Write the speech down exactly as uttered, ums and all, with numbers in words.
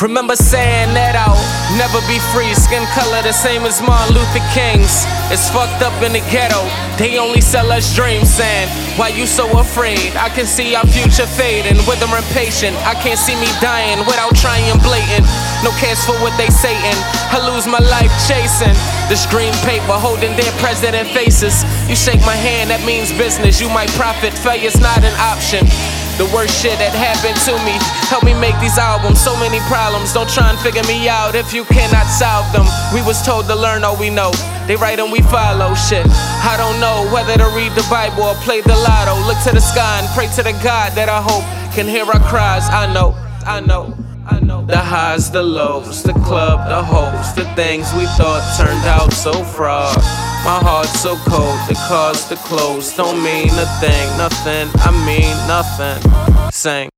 Remember saying that I'll never be free. Skin color the same as Martin Luther King's. It's fucked up in the ghetto, they only sell us dreams. Saying, why you so afraid? I can see our future fading, with them impatient. I can't see me dying without trying blatant. No cares for what they saying, I lose my life chasing this green paper, holding their president faces. You shake my hand, that means business. You might profit, failure's not an option. The worst shit that happened to me help me make these albums. So many problems, don't try and figure me out if you cannot solve them. We was told to learn all we know, they write and we follow shit. I don't know whether to read the Bible or play the lotto. Look to the sky and pray to the God that I hope can hear our cries. I know, I know, I know. The highs, the lows, the club, the hopes, the things we thought turned out so fraud. My heart's so cold, the cars, the clothes don't mean a thing, nothing, I mean nothing. Sing.